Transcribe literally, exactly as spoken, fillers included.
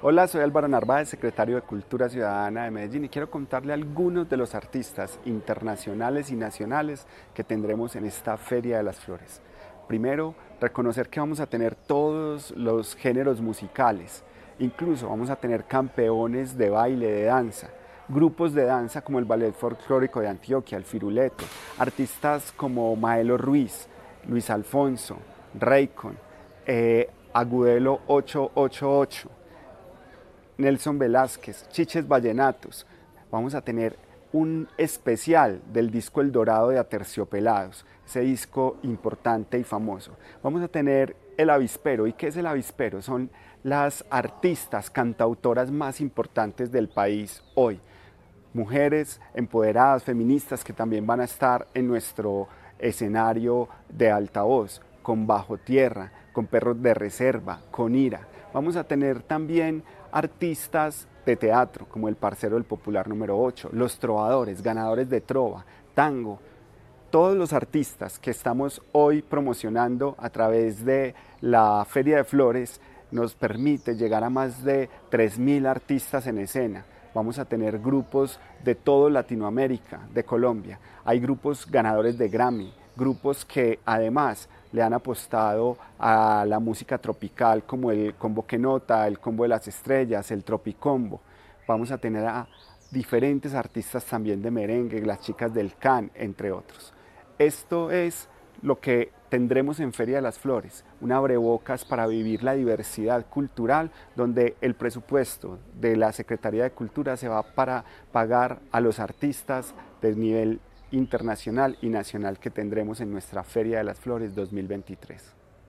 Hola, soy Álvaro Narváez, secretario de Cultura Ciudadana de Medellín y quiero contarle algunos de los artistas internacionales y nacionales que tendremos en esta Feria de las Flores. Primero, reconocer que vamos a tener todos los géneros musicales, incluso vamos a tener campeones de baile, de danza, grupos de danza como el Ballet Folclórico de Antioquia, el Firuleto, artistas como Maelo Ruiz, Luis Alfonso, Raycon, eh, Agudelo ocho ocho ocho, Nelson Velázquez, Chiches Vallenatos. Vamos a tener un especial del disco El Dorado de Aterciopelados, ese disco importante y famoso. Vamos a tener El Avispero. ¿Y qué es El Avispero? Son las artistas, cantautoras más importantes del país hoy. Mujeres empoderadas, feministas, que también van a estar en nuestro escenario de altavoz, con Bajo Tierra, con Perros de Reserva, con Ira. Vamos a tener también artistas de teatro, como el Parcero del Popular número ocho, Los Trovadores, ganadores de Trova, Tango. Todos los artistas que estamos hoy promocionando a través de la Feria de Flores nos permite llegar a más de tres mil artistas en escena. Vamos a tener grupos de toda Latinoamérica, de Colombia. Hay grupos ganadores de Grammy, grupos que además le han apostado a la música tropical, como el Combo que Nota, el Combo de las Estrellas, el Tropicombo. Vamos a tener a diferentes artistas también de merengue, las chicas del Can, entre otros. Esto es lo que tendremos en Feria de las Flores, un abrebocas para vivir la diversidad cultural, donde el presupuesto de la Secretaría de Cultura se va para pagar a los artistas del nivel internacional y nacional que tendremos en nuestra Feria de las Flores dos mil veintitrés.